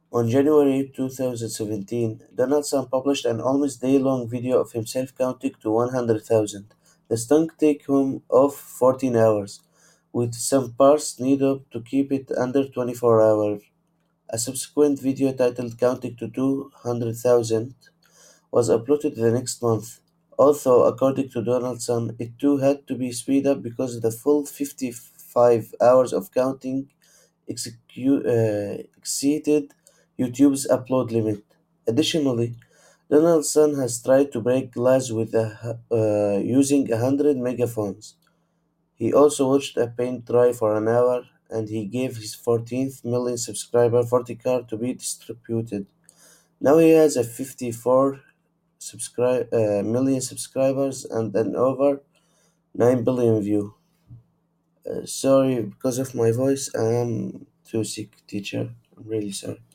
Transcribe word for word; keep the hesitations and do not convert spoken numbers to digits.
On January two thousand seventeen, Donaldson published an almost day-long video of himself counting to one hundred thousand. The stunt took him off fourteen hours, with some parts needed to keep it under twenty-four hours. A subsequent video titled Counting to two hundred thousand was uploaded the next month, although according to Donaldson, it too had to be speed up because the full fifty-five hours of counting execu- uh, exceeded YouTube's upload limit. Additionally, Donaldson has tried to break glass with a, hu- uh, using one hundred megaphones. He also watched a paint dry for an hour, and he gave his fourteenth million subscriber forty card to be distributed. Now he has a fifty-four subscri- uh, million subscribers and an over nine billion view. Uh, sorry, because of my voice, I am too sick, teacher. I'm really sorry.